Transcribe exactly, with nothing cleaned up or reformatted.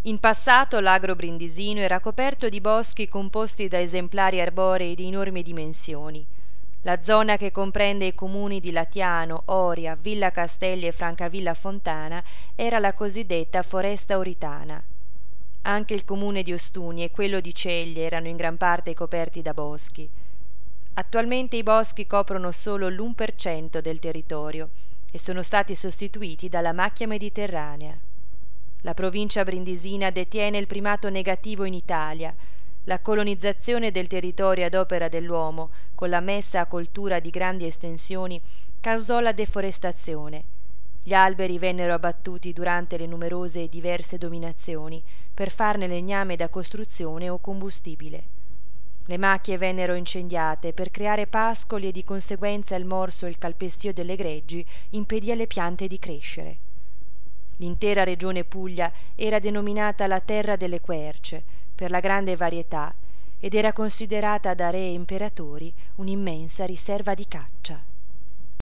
In passato l'agro brindisino era coperto di boschi composti da esemplari arborei di enormi dimensioni. La zona che comprende i comuni di Latiano, Oria, Villa Castelli e Francavilla Fontana era la cosiddetta foresta oritana. Anche il comune di Ostuni e quello di Ceglie erano in gran parte coperti da boschi. Attualmente i boschi coprono solo l'uno per cento del territorio e sono stati sostituiti dalla macchia mediterranea. La provincia brindisina detiene il primato negativo in Italia. La colonizzazione del territorio ad opera dell'uomo, con la messa a coltura di grandi estensioni, causò la deforestazione. Gli alberi vennero abbattuti durante le numerose e diverse dominazioni per farne legname da costruzione o combustibile. Le macchie vennero incendiate per creare pascoli e di conseguenza il morso e il calpestio delle greggi impedì alle piante di crescere. L'intera regione Puglia era denominata la terra delle querce per la grande varietà ed era considerata da re e imperatori un'immensa riserva di caccia.